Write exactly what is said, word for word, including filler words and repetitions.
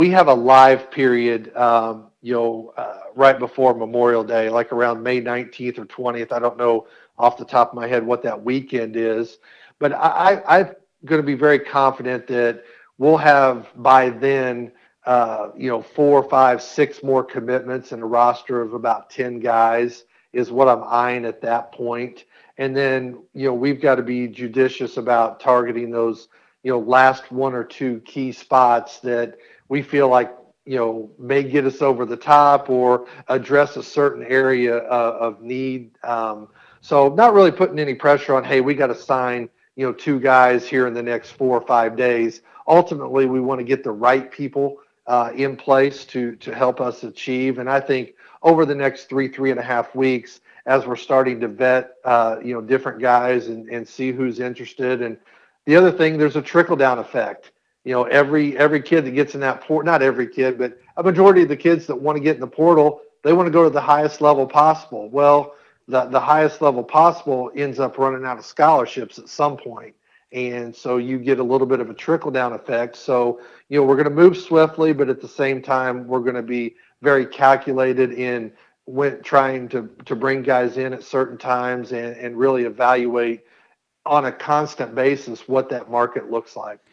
we have a live period, um, you know, uh, right before Memorial Day, like around May nineteenth or twentieth. I don't know off the top of my head what that weekend is, but I, I, I'm going to be very confident that we'll have by then, uh, you know, four, five, six more commitments and a roster of about ten guys is what I'm eyeing at that point. And then, you know, we've got to be judicious about targeting those, you know, last one or two key spots that we feel like, you know, may get us over the top or address a certain area uh, of need. Um, so not really putting any pressure on, hey, we got to sign, you know, two guys here in the next four or five days. Ultimately, we want to get the right people uh, in place to to help us achieve. And I think over the next three, three and a half weeks, as we're starting to vet, uh, you know, different guys and, and see who's interested. And the other thing, there's a trickle down effect. You know, every every kid that gets in that port, not every kid, but a majority of the kids that want to get in the portal, they want to go to the highest level possible. Well, the the highest level possible ends up running out of scholarships at some point, and so you get a little bit of a trickle down effect. So, you know, we're going to move swiftly, but at the same time, we're going to be very calculated in when trying to to bring guys in at certain times and and really evaluate on a constant basis what that market looks like.